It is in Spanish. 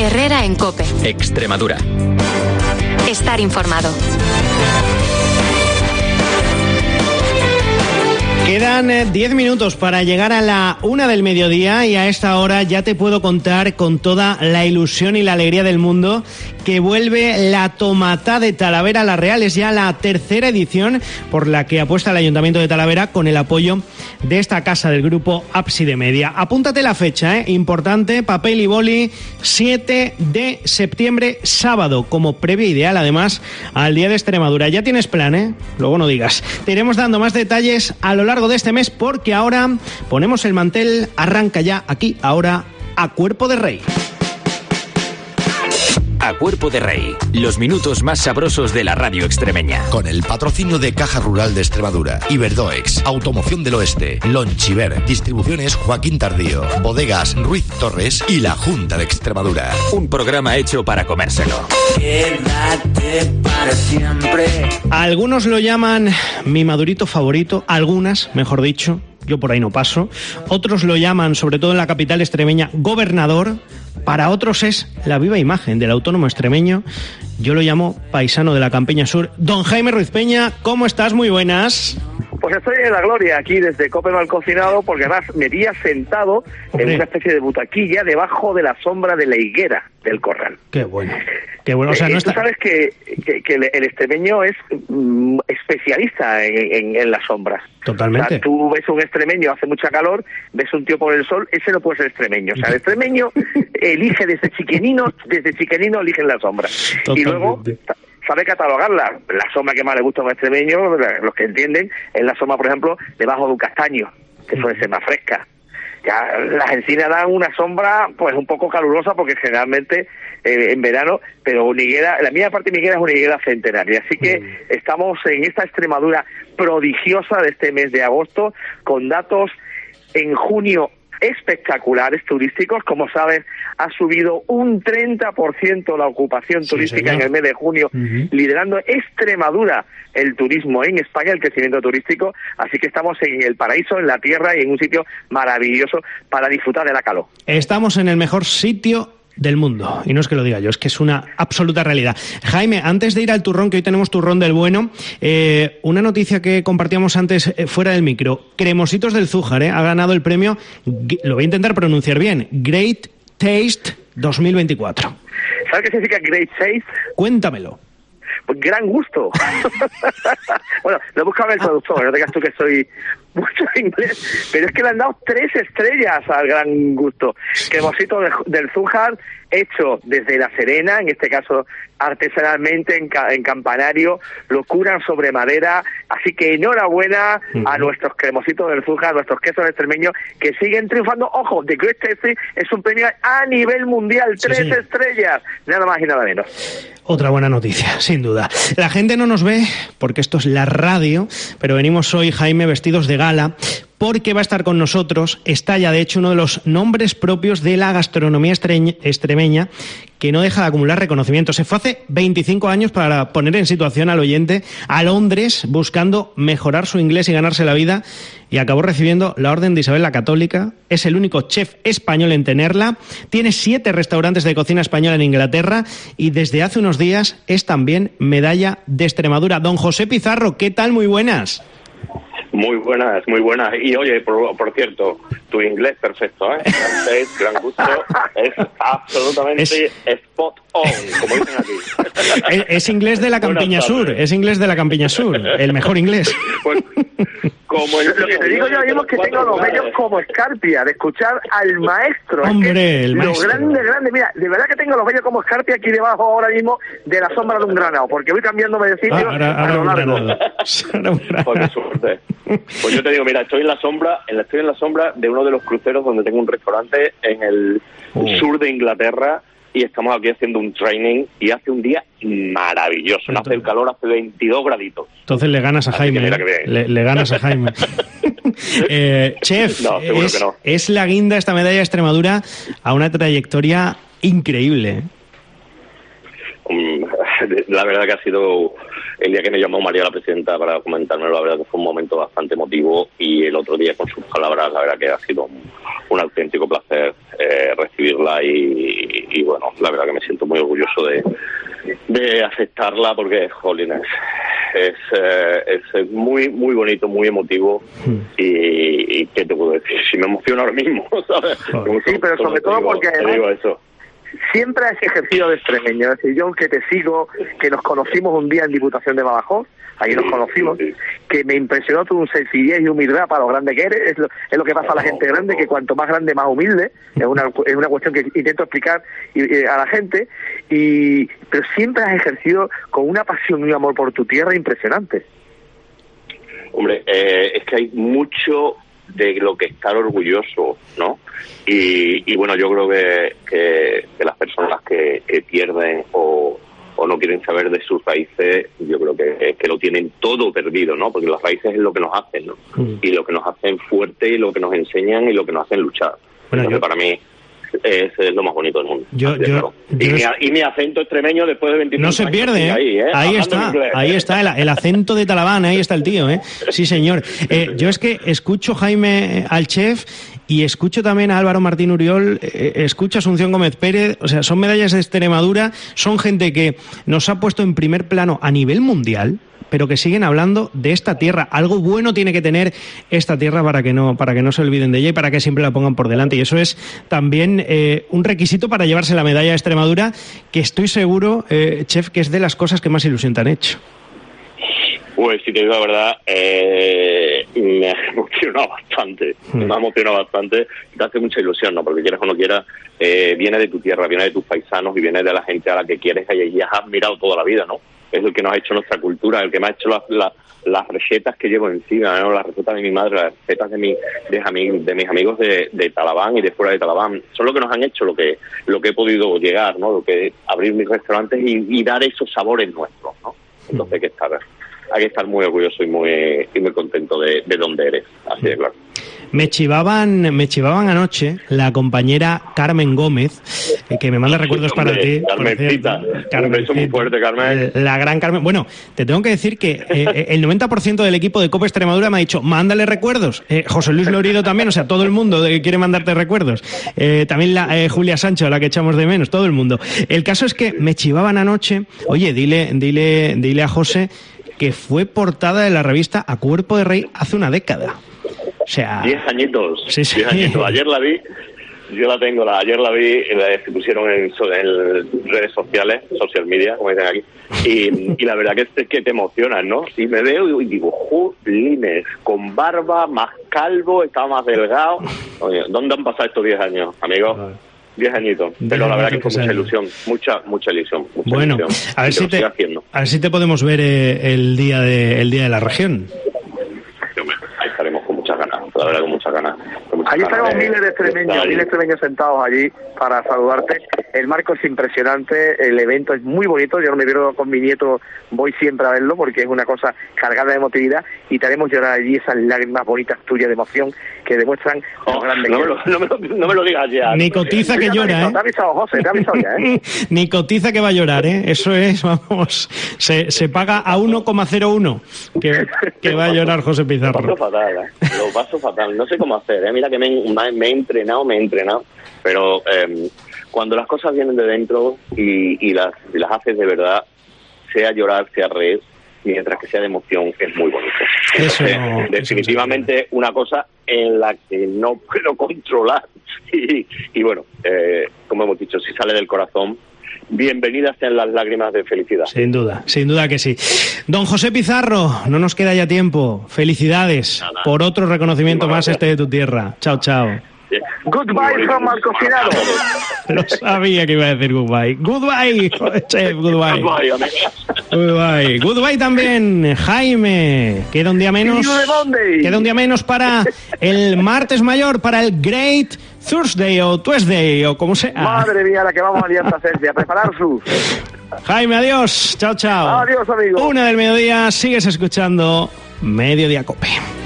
Herrera en COPE. Extremadura. Estar informado. Quedan 10 minutos para llegar a la 1 del mediodía y a esta hora ya te puedo contar con toda la ilusión y la alegría del mundo que vuelve la Tomatá de Talavera la Real. Es ya la tercera edición por la que apuesta el Ayuntamiento de Talavera con el apoyo de esta casa del grupo Ábside Media. Apúntate la fecha, importante, papel y boli, 7 de septiembre, sábado, como previa ideal además al Día de Extremadura. Ya tienes plan, luego no digas. Te iremos dando más detalles a lo largo de este mes porque ahora ponemos el mantel, arranca ya aquí, ahora, A Cuerpo de Rey. A Cuerpo de Rey, los minutos más sabrosos de la radio extremeña. Con el patrocinio de Caja Rural de Extremadura, Iberdoex, Automoción del Oeste, Lonchiver, Distribuciones Joaquín Tardío, Bodegas Ruiz Torres y la Junta de Extremadura. Un programa hecho para comérselo. Quédate para siempre. Algunos lo llaman mi madurito favorito, algunas, mejor dicho, yo por ahí no paso. Otros lo llaman, sobre todo en la capital extremeña, gobernador. Para otros es la viva imagen del autónomo extremeño. Yo lo llamo paisano de la Campiña Sur. Don Jaime Ruiz Peña, ¿cómo estás? Muy buenas. Pues estoy en la gloria aquí desde Cope Malcocinado porque además me había sentado en una especie de butaquilla debajo de la sombra de la higuera del corral. Qué bueno. Qué bueno. O sea, no está... Tú sabes que el extremeño es especialista en las sombras. Totalmente. O sea, tú ves un extremeño, hace mucha calor, ves un tío por el sol, ese no puede ser extremeño. O sea, el extremeño elige desde chiquenino eligen la sombra. Totalmente. Y luego sabe catalogarla. La sombra que más le gusta a un extremeño, los que entienden, es la sombra, por ejemplo, debajo de un castaño, que suele ser más fresca. Ya las encinas dan una sombra pues un poco calurosa porque generalmente en verano, pero una higuera, la mía parte de mi higuera es una higuera centenaria, así que estamos en esta Extremadura prodigiosa de este mes de agosto con datos en junio espectaculares turísticos. Como sabes, ha subido un 30% la ocupación turística en el mes de junio, liderando Extremadura el turismo en España, el crecimiento turístico, así que estamos en el paraíso, en la tierra y en un sitio maravilloso para disfrutar de la calor. Estamos en el mejor sitio del mundo, y no es que lo diga yo, es que es una absoluta realidad. Jaime, antes de ir al turrón, que hoy tenemos turrón del bueno, una noticia que compartíamos antes fuera del micro, Cremositos del Zújar, ha ganado el premio, lo voy a intentar pronunciar bien, Great Taste 2024. ¿Sabes qué significa Great Taste? Cuéntamelo. Pues gran gusto. Bueno, lo he buscado en el traductor, no te digas tú que soy mucho inglés, pero es que le han dado 3 estrellas al gran gusto. Cremosito del Zújar, hecho desde La Serena, en este caso artesanalmente en Campanario, lo curan sobre madera, así que enhorabuena a nuestros cremositos del Zújar, a nuestros quesos extremeños que siguen triunfando. Ojo, The Great Tasting es un premio a nivel mundial, 3 estrellas, nada más y nada menos. Otra buena noticia, sin duda. La gente no nos ve porque esto es la radio, pero venimos hoy, Jaime, vestidos de gala, porque va a estar con nosotros, está ya de hecho uno de los nombres propios de la gastronomía extremeña, que no deja de acumular reconocimiento. Se fue hace 25 años, para poner en situación al oyente, a Londres buscando mejorar su inglés y ganarse la vida, y acabó recibiendo la Orden de Isabel la Católica. Es el único chef español en tenerla, tiene 7 restaurantes de cocina española en Inglaterra y desde hace unos días es también medalla de Extremadura. Don José Pizarro, ¿qué tal? Muy buenas. Muy buenas, muy buenas. Y oye, por cierto, tu inglés perfecto, ¿eh? Gran gusto, es absolutamente spot on, como dicen aquí. Es inglés de la Campiña Sur, es inglés de la Campiña Sur, el mejor inglés. Pues, como lo que te digo yo mismo es que tengo los vellos como escarpia, de escuchar al maestro. Hombre, es que el maestro. Lo grande, mira, de verdad que tengo los vellos como escarpia aquí debajo ahora mismo de la sombra de un granado, porque voy cambiándome de sitio a lo largo. Pues qué suerte. Pues yo te digo, mira, estoy en la sombra de uno de los cruceros donde tengo un restaurante en el sur de Inglaterra y estamos aquí haciendo un training y hace un día maravilloso. No hace el calor, hace 22 graditos. Entonces le ganas a Jaime. Le ganas a Jaime. Chef, no, seguro que no. Es la guinda esta medalla de Extremadura a una trayectoria increíble. La verdad que ha sido el día que me llamó María la presidenta para comentármelo, la verdad que fue un momento bastante emotivo, y el otro día con sus palabras, la verdad que ha sido un auténtico placer recibirla y y bueno, la verdad que me siento muy orgulloso de aceptarla porque, jolines, es muy muy bonito, muy emotivo y ¿qué te puedo decir? Si me emociono ahora mismo, ¿sabes? Sí, pero sobre todo porque además siempre has ejercido de extremeño. Es decir, yo que te sigo, que nos conocimos un día en Diputación de Badajoz, ahí nos conocimos, que me impresionó tu sencillez y humildad para lo grande que eres. Es lo que pasa a la gente grande, que cuanto más grande, más humilde. Es una cuestión que intento explicar a la gente. Pero siempre has ejercido con una pasión y un amor por tu tierra impresionante. Hombre, es que hay mucho de lo que estar orgulloso, ¿no? Y bueno, yo creo que las personas que pierden o no quieren saber de sus raíces, yo creo que lo tienen todo perdido, ¿no? Porque las raíces es lo que nos hacen, ¿no? Y lo que nos hacen fuerte y lo que nos enseñan y lo que nos hacen luchar. Bueno, entonces, para mí es lo más bonito del mundo. Y mi acento extremeño después de 25 años. No se pierde, ¿eh? Ahí está el acento de Talaván, ahí está el tío, ¿eh? Sí, señor. Yo es que escucho, Jaime, al chef, y escucho también a Álvaro Martín Uriol, escucho a Asunción Gómez Pérez, o sea, son medallas de Extremadura, son gente que nos ha puesto en primer plano a nivel mundial, pero que siguen hablando de esta tierra. Algo bueno tiene que tener esta tierra para que no se olviden de ella y para que siempre la pongan por delante. Y eso es también un requisito para llevarse la medalla de Extremadura, que estoy seguro, chef, que es de las cosas que más ilusión te han hecho. Pues si te digo la verdad, me ha emocionado bastante. Me ha emocionado bastante. Te hace mucha ilusión, ¿no? Porque quieras o no quieras, viene de tu tierra, viene de tus paisanos y viene de la gente a la que quieres y has admirado toda la vida, ¿no? Es el que nos ha hecho nuestra cultura, el que me ha hecho las recetas que llevo encima, ¿no? Las recetas de mi madre, las recetas de mis amigos de Talaván y de fuera de Talaván. Son lo que nos han hecho, lo que he podido llegar, ¿no? Lo que abrir mis restaurantes y dar esos sabores nuestros, ¿no? Entonces hay que estar muy orgulloso y muy contento de donde eres, así de claro. Me chivaban anoche la compañera Carmen Gómez, que me manda recuerdos para ti. Carmencita, un beso muy fuerte, Carmen. La gran Carmen. Bueno, te tengo que decir que el 90% del equipo de Copa Extremadura me ha dicho, mándale recuerdos. José Luis Lorido también, o sea, todo el mundo quiere mandarte recuerdos. También Julia Sancho, a la que echamos de menos, todo el mundo. El caso es que me chivaban anoche, oye, dile a José que fue portada de la revista A Cuerpo de Rey hace una década. O sea, 10 añitos. Sí. 10 añitos. Ayer la vi, ayer la vi, se pusieron en redes sociales, social media, como dicen aquí, y la verdad que es que te emocionas, ¿no? Y me veo y digo, jolines, con barba, más calvo, estaba más delgado. Oye, ¿dónde han pasado estos 10 años, amigos? 10 añitos, pero la verdad que con mucha ilusión, mucha ilusión. Bueno, ilusión. A ver si te podemos ver el día de la región. Ahí estaremos con muchas ganas, la verdad con muchas ganas. Allí estaremos miles de extremeños sentados allí para saludarte. El marco es impresionante, el evento es muy bonito, yo no me pierdo con mi nieto, voy siempre a verlo porque es una cosa cargada de emotividad y te haremos llorar allí esas lágrimas bonitas tuyas de emoción que demuestran lo grande que eres. No me lo digas ya. Ni cotiza que llora, ¿eh? Te ha avisado José, te ha avisado ya, ¿eh? Ni cotiza que va a llorar, ¿eh? Eso es, vamos, se paga a 1,01 que va a llorar José Pizarro. Lo paso fatal, no sé cómo hacer, ¿eh? Mira que me he entrenado, pero cuando las cosas vienen de dentro y las haces de verdad, sea llorar, sea reír, mientras que sea de emoción, es muy bonito. Entonces, definitivamente una cosa en la que no puedo controlar y bueno, como hemos dicho, si sale del corazón, bienvenidas sean las lágrimas de felicidad. Sin duda que sí. Don José Pizarro, no nos queda ya tiempo. Felicidades por otro reconocimiento más de tu tierra. Chao. Goodbye from el cocinado. Lo sabía que iba a decir goodbye. Goodbye, chef, goodbye. Goodbye también, Jaime. Queda un día menos para el martes mayor, para el Great Thursday o Tuesday o como sea. Madre mía, la que vamos a liar a hacerse, a preparar sus. Jaime, adiós. Chao. Adiós, amigo. 1 del mediodía, sigues escuchando Mediodía Cope.